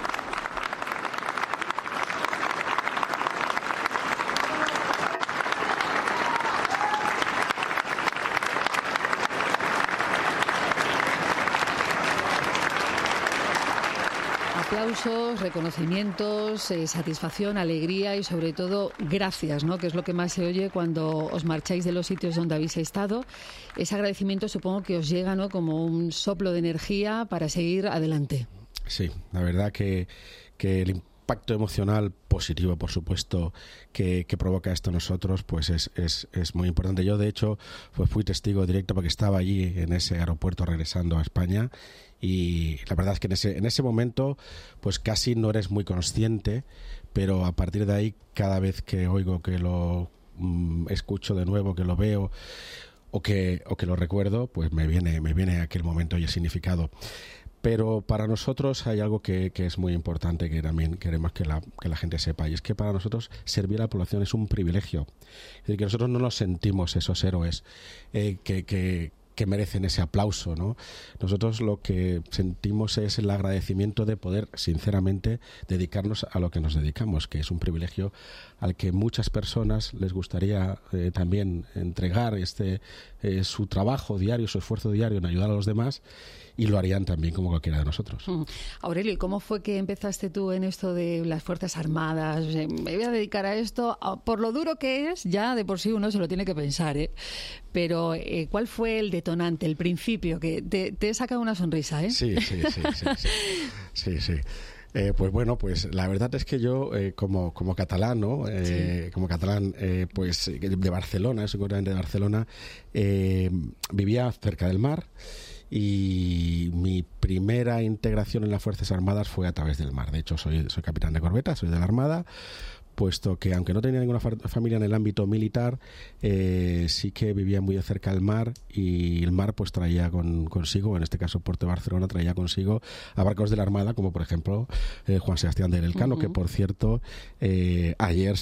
B: Aplausos, reconocimientos, satisfacción, alegría y sobre todo gracias, ¿no? Que es lo que más se oye cuando os marcháis de los sitios donde habéis estado. Ese agradecimiento supongo que os llega, ¿no? Como un soplo de energía para seguir adelante.
E: Sí, la verdad que el impacto emocional positivo, por supuesto, que provoca esto en nosotros, pues es muy importante. Yo, de hecho, pues fui testigo directo porque estaba allí en ese aeropuerto regresando a España, y la verdad es que en ese momento pues casi no eres muy consciente, pero a partir de ahí, cada vez que oigo, que lo escucho de nuevo, que lo veo o que lo recuerdo, pues me viene aquel momento y el significado. Pero para nosotros hay algo que es muy importante, que también queremos que la gente sepa, y es que para nosotros servir a la población es un privilegio. Es decir, que nosotros no nos sentimos esos héroes que merecen ese aplauso, ¿no? Nosotros lo que sentimos es el agradecimiento de poder, sinceramente, dedicarnos a lo que nos dedicamos, que es un privilegio al que muchas personas les gustaría también entregar su trabajo diario, su esfuerzo diario en ayudar a los demás, y lo harían también como cualquiera de nosotros.
B: Aurelio, ¿y cómo fue que empezaste tú en esto de las Fuerzas Armadas? Me voy a dedicar a esto. Por lo duro que es, ya de por sí uno se lo tiene que pensar, ¿eh? Pero ¿cuál fue el detonante, el principio? Que te he sacado una sonrisa, ¿eh? Sí.
E: Pues bueno, pues la verdad es que yo como catalán, ¿no? Como catalán, pues de Barcelona, soy concretamente de Barcelona, vivía cerca del mar, y mi primera integración en las Fuerzas Armadas fue a través del mar. De hecho, soy capitán de corbeta, soy de la Armada, puesto que aunque no tenía ninguna familia en el ámbito militar, sí que vivía muy de cerca del mar, y el mar pues traía consigo, en este caso Puerto de Barcelona, traía consigo a barcos de la Armada, como por ejemplo Juan Sebastián del Elcano, que por cierto antes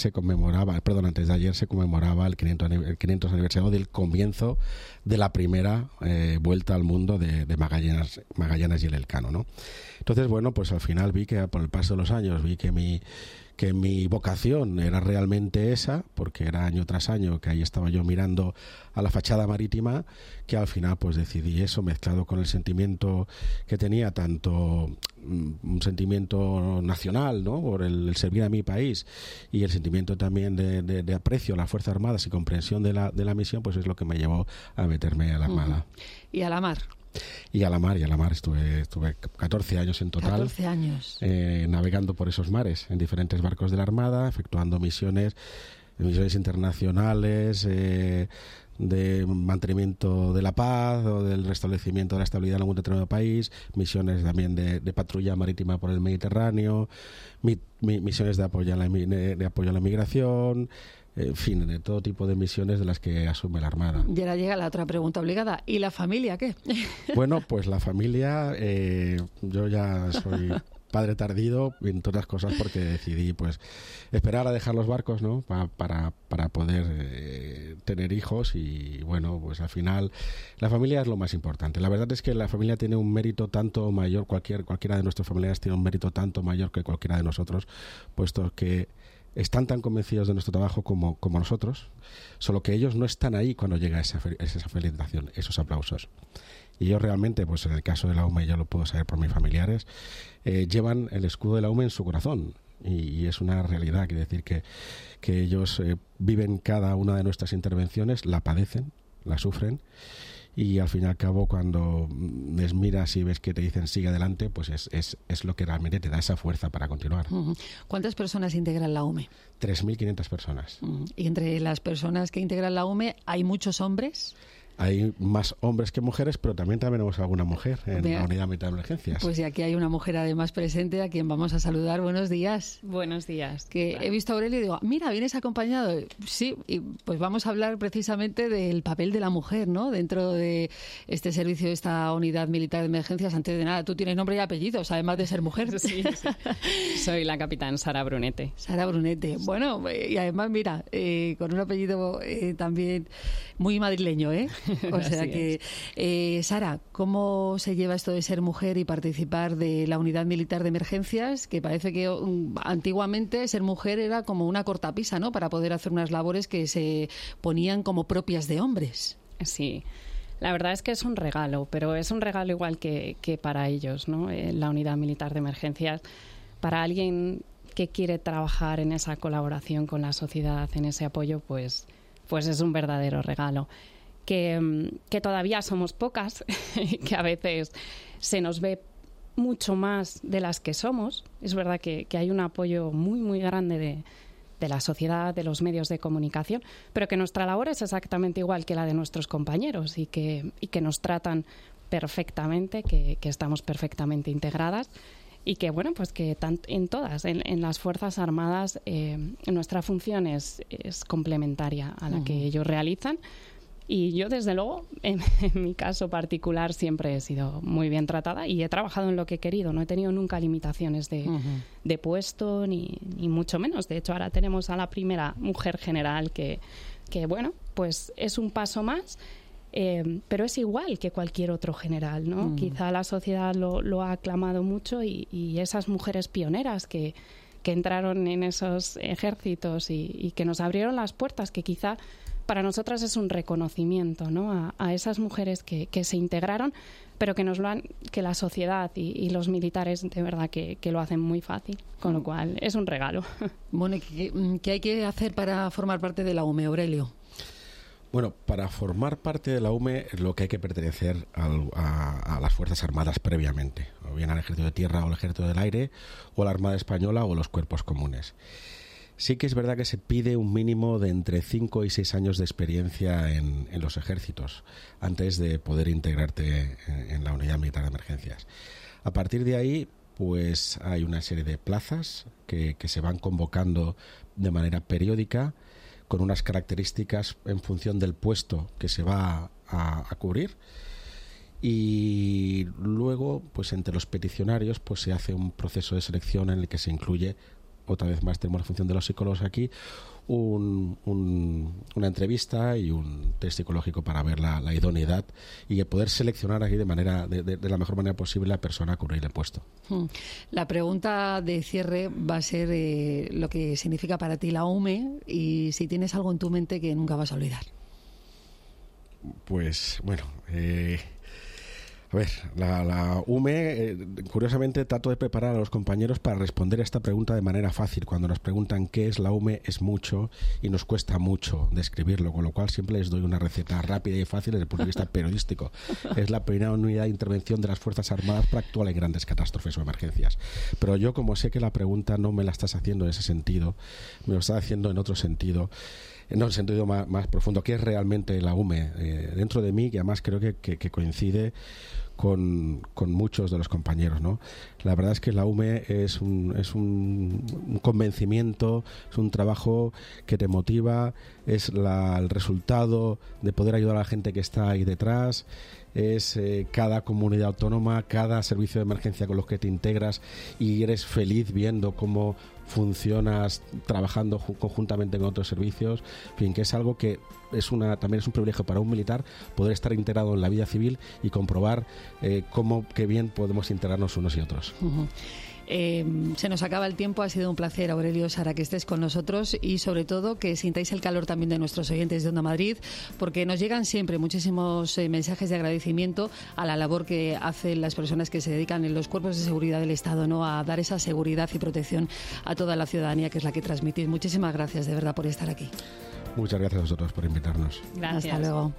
E: de ayer se conmemoraba el 500 aniversario del comienzo de la primera vuelta al mundo de Magallanes y el Elcano, ¿no? Entonces, bueno, pues al final vi que por el paso de los años vi que mi vocación era realmente esa, porque era año tras año que ahí estaba yo mirando a la fachada marítima, que al final pues decidí eso, mezclado con el sentimiento que tenía, tanto un sentimiento nacional, ¿no?, por el servir a mi país, y el sentimiento también de aprecio a las Fuerzas Armadas y comprensión de la misión, pues es lo que me llevó a meterme a la Armada.
B: ¿Y a la mar?
E: Y a la mar estuve 14 años en total.
B: 14 años.
E: Navegando por esos mares en diferentes barcos de la Armada, efectuando misiones internacionales, de mantenimiento de la paz o del restablecimiento de la estabilidad en algún determinado país, misiones también de patrulla marítima por el Mediterráneo, misiones de apoyo a la migración, en fin, de todo tipo de misiones de las que asume la Armada.
B: Y ahora llega la otra pregunta obligada. ¿Y la familia qué?
E: Bueno, pues la familia, yo ya soy padre tardío, entre otras cosas porque decidí pues esperar a dejar los barcos, ¿no?, para poder tener hijos, y bueno, pues al final la familia es lo más importante. La verdad es que la familia tiene un mérito tanto mayor, cualquiera de nuestros familiares tiene un mérito tanto mayor que cualquiera de nosotros, puesto que están tan convencidos de nuestro trabajo como nosotros, solo que ellos no están ahí cuando llega esa felicitación, esos aplausos. Y ellos realmente, pues en el caso de la UME, yo lo puedo saber por mis familiares, llevan el escudo de la UME en su corazón, y es una realidad. Quiere decir que ellos viven cada una de nuestras intervenciones, la padecen, la sufren, y al fin y al cabo, cuando les miras y ves que te dicen sigue adelante, pues es lo que realmente te da esa fuerza para continuar.
B: ¿Cuántas personas integran la UME?
E: 3.500 personas.
B: ¿Y entre las personas que integran la UME hay muchos hombres?
E: hay más hombres que mujeres, pero también tenemos alguna mujer en la unidad militar de emergencias.
B: Pues y aquí hay una mujer además presente a quien vamos a saludar. Buenos días.
C: Buenos días.
B: Que he visto a Aurelio y digo, mira, vienes acompañado. Sí, y pues vamos a hablar precisamente del papel de la mujer, ¿no? Dentro de este servicio, esta unidad militar de emergencias. Antes de nada, tú tienes nombre y apellidos, además de ser mujer.
C: Sí. Soy la capitán Sara Brunete.
B: Sara Brunete. Bueno, y además, mira, con un apellido también muy madrileño, ¿eh? O sea que, Sara, ¿cómo se lleva esto de ser mujer y participar de la unidad militar de emergencias? Que parece que antiguamente ser mujer era como una cortapisa, ¿no? Para poder hacer unas labores que se ponían como propias de hombres.
C: Sí. La verdad es que es un regalo, pero es un regalo igual que para ellos, ¿no? La unidad militar de emergencias, para alguien que quiere trabajar en esa colaboración con la sociedad, en ese apoyo, pues es un verdadero regalo. Que todavía somos pocas, que a veces se nos ve mucho más de las que somos. Es verdad que hay un apoyo muy, muy grande de la sociedad, de los medios de comunicación, pero que nuestra labor es exactamente igual que la de nuestros compañeros y que nos tratan perfectamente, que estamos perfectamente integradas y que, bueno, pues que en todas, en las Fuerzas Armadas, nuestra función es complementaria a la que ellos realizan. Y yo, desde luego, en mi caso particular, siempre he sido muy bien tratada y he trabajado en lo que he querido. No he tenido nunca limitaciones de puesto, ni mucho menos. De hecho, ahora tenemos a la primera mujer general que bueno, pues es un paso más, pero es igual que cualquier otro general, ¿no? Quizá la sociedad lo ha aclamado mucho y esas mujeres pioneras que entraron en esos ejércitos y que nos abrieron las puertas, que quizá para nosotras es un reconocimiento, ¿no? A esas mujeres que se integraron, pero que la sociedad y los militares de verdad que lo hacen muy fácil, con lo cual es un regalo.
B: Bueno, ¿qué hay que hacer para formar parte de la UME, Aurelio?
E: Bueno, para formar parte de la UME lo que hay que pertenecer a las Fuerzas Armadas previamente, o bien al Ejército de Tierra o al Ejército del Aire, o a la Armada Española o los cuerpos comunes. Sí que es verdad que se pide un mínimo de entre 5 y 6 años de experiencia en los ejércitos antes de poder integrarte en la unidad militar de emergencias. A partir de ahí, pues hay una serie de plazas que se van convocando de manera periódica con unas características en función del puesto que se va a cubrir. Y luego, pues entre los peticionarios, pues se hace un proceso de selección en el que se incluye, otra vez más tenemos la función de los psicólogos aquí, una entrevista y un test psicológico para ver la idoneidad y poder seleccionar aquí de la mejor manera posible la persona a cubrir el puesto.
B: La pregunta de cierre va a ser lo que significa para ti la UME y si tienes algo en tu mente que nunca vas a olvidar.
E: Pues bueno, a ver, la UME, curiosamente trato de preparar a los compañeros para responder a esta pregunta de manera fácil. Cuando nos preguntan qué es la UME, es mucho y nos cuesta mucho describirlo, con lo cual siempre les doy una receta rápida y fácil desde el punto de vista periodístico. Es la primera unidad de intervención de las Fuerzas Armadas para actuar en grandes catástrofes o emergencias. Pero yo, como sé que la pregunta no me la estás haciendo en ese sentido, me lo estás haciendo en otro sentido, en un sentido más profundo. ¿Qué es realmente la UME? Dentro de mí, que además creo que coincide con muchos de los compañeros, ¿no? La verdad es que la UME es un convencimiento, es un trabajo que te motiva, es el resultado de poder ayudar a la gente que está ahí detrás, es cada comunidad autónoma, cada servicio de emergencia con los que te integras y eres feliz viendo cómo funcionas trabajando conjuntamente con otros servicios, en fin, que es algo que también es un privilegio para un militar poder estar integrado en la vida civil y comprobar cómo qué bien podemos integrarnos unos y otros.
B: Se nos acaba el tiempo, ha sido un placer, Aurelio, Sara, que estés con nosotros y sobre todo que sintáis el calor también de nuestros oyentes de Onda Madrid, porque nos llegan siempre muchísimos mensajes de agradecimiento a la labor que hacen las personas que se dedican en los cuerpos de seguridad del Estado, ¿no? A dar esa seguridad y protección a toda la ciudadanía, que es la que transmitís. Muchísimas gracias de verdad por estar aquí.
E: Muchas gracias a vosotros por invitarnos.
C: Gracias.
B: Hasta luego.